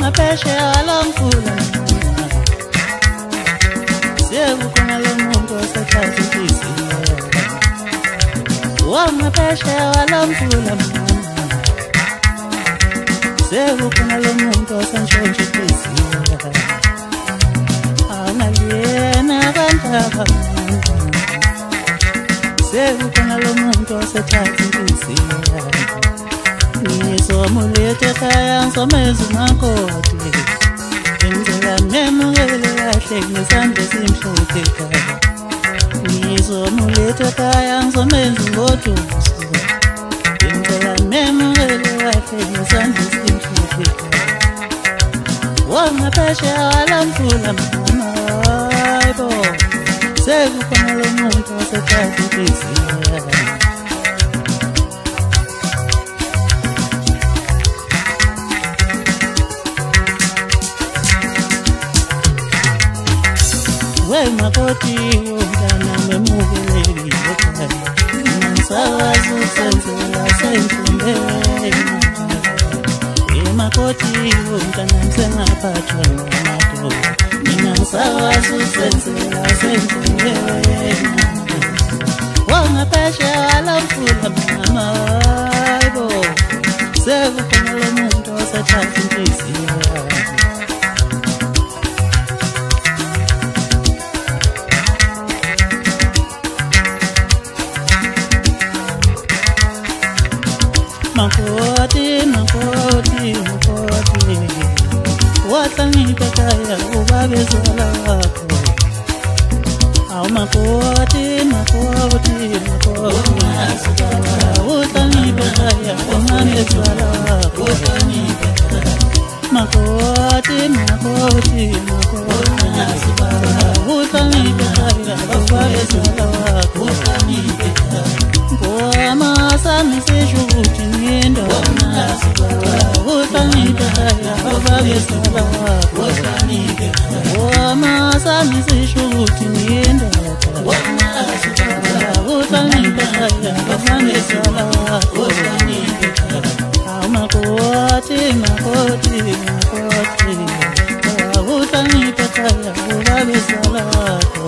wangaphesheya walomfula sekukhona lo muntu osethatha inhliziyo wangaphesheya walomfula sekukhona lo muntu osantshontsha inhliziyo awungaliyena kantaba sekukhona lo muntu osethatha inhliziyo ngizomuletha ekhaya ngizomeza umakoti ngicela memukele kahle ngesandla esimhlophe ekhaya ngizomuletha ekhaya ngizomeza ngoduso ngicela memukele kahle ngesandla esimhlophe ekhaya wangaphesheya walomfula mama hayibo sekukhona lo muntu osethatha inhliziyo makoti umntana memukelekile ekhaya ngisakwazi ukusenzela sengifundele makoti umntana msengaphathwa ngamadoda mina ngisakwazi ukusenzela sengifundele wangaphesheya walomfula mama hayibo sekukhona lo muntu osethatha inhliziyo makoti wahlangipha ekhaya ubabezala wakho awu makoti wahlangipha ekhaya umamezala wakho makoti wahlangipha ekhaya ubabezala wakho sami sisho ukuthi ngiyindoda uhlangiphe ekhaya ubabezala wakho sami sisho ukuthi ngiyindoda uhlangiphe ekhaya ubabezala wakho awu makoti uhlangiphe ekhaya ubabezala wakho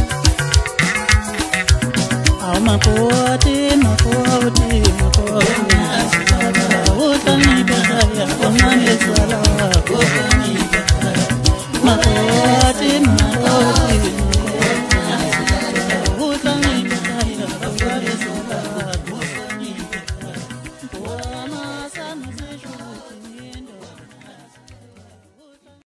makoti